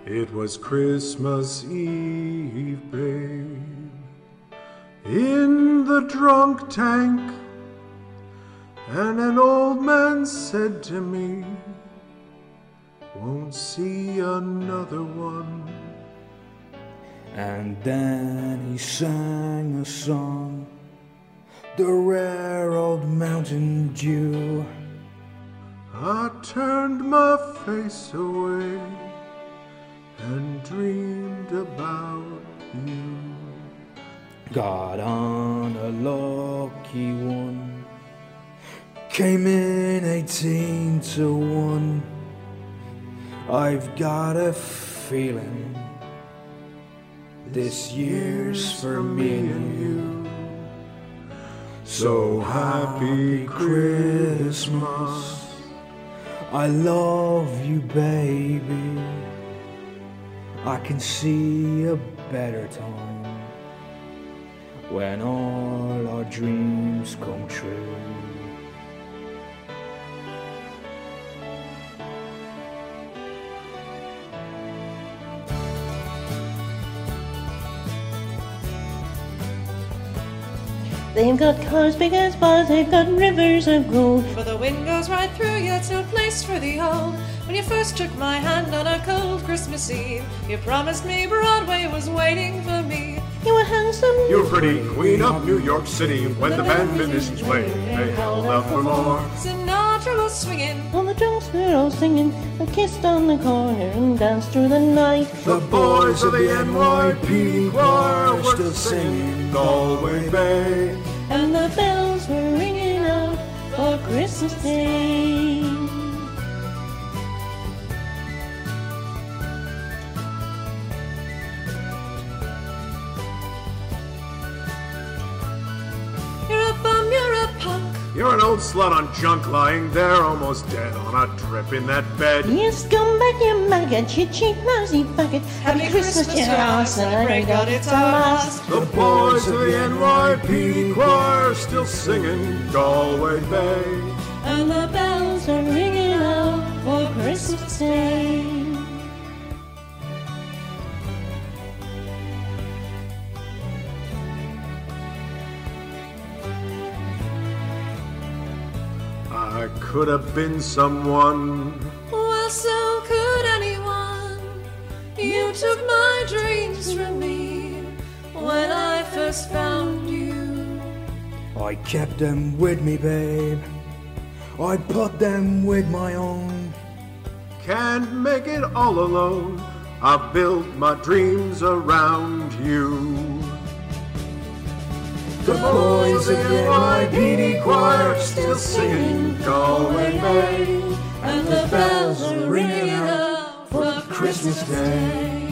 It was Christmas Eve, babe, in the drunk tank, and an old man said to me, won't see another one. And then he sang a song, the rare old Mountain Dew. I turned my face away and dreamed about you. Got on a lucky one, came in 18 to 1. I've got a feeling this year's for me and you. So happy Christmas, I love you, baby. I can see a better time when all our dreams come true. They've got cars big as bars, they've got rivers of gold. But the wind goes right through you, it's no place for the old. When you first took my hand on a cold Christmas Eve, you promised me Broadway was waiting for me. You were handsome, You were pretty queen of New York City. When the band finished playing, they held out for more. Sinatra was swinging, all the drunks were all singing, and kissed on the corner and danced through the night. The boys of the NYPD choir were still singing Galway Bay. And the bells were ringing out for Christmas Day. you're a bum, you're a punk. You're an old slut on junk, lying there almost dead on a trip in that bed. You scumbag, you maggot, you cheap, lousy faggot. Happy Christmas, you arse, and I pray God it's our last. The boys of the NYPD choir still singing Galway Bay. And the bells are ringing out for Christmas Day. I could have been someone. Well, so could anyone. You took my dreams from me when I first found you. I kept them with me, babe. I put them with my own. Can't make it all alone. I built my dreams around you. The boys of the NYPD choir still singing Galway Bay. And the bells are ringing out for Christmas Day.